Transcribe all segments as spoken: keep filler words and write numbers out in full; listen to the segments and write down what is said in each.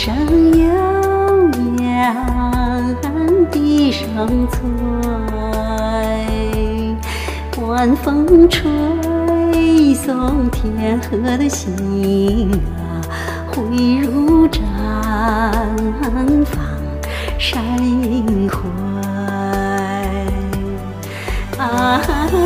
声悠扬地声催，晚风吹送天河的星啊，汇入毡房闪银辉啊。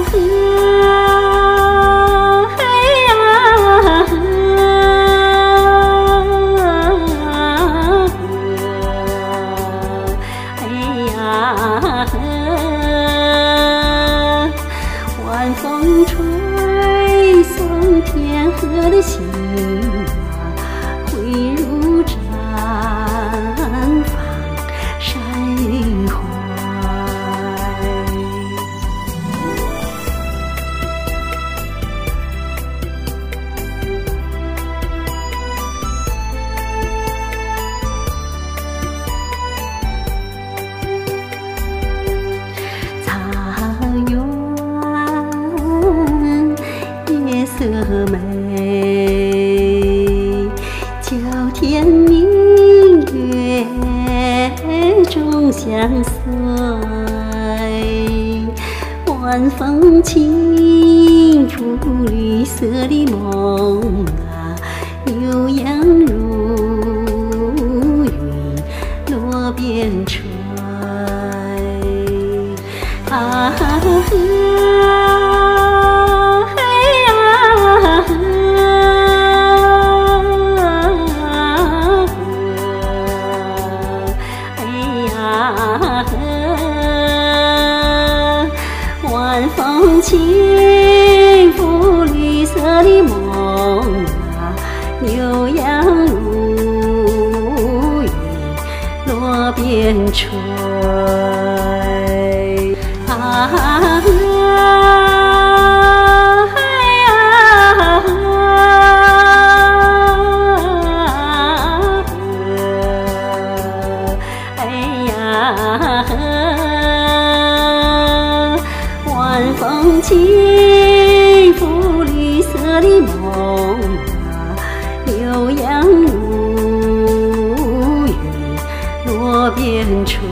晚风吹送天河的星啊，汇入毡房闪银辉。色美，叫天明月中相随，晚风轻拂绿色的梦啊，牛羊如云落边吹啊。晚风轻拂绿色的梦啊，牛羊如云落边吹啊。晚风轻拂绿色的梦啊，牛羊如云落边吹。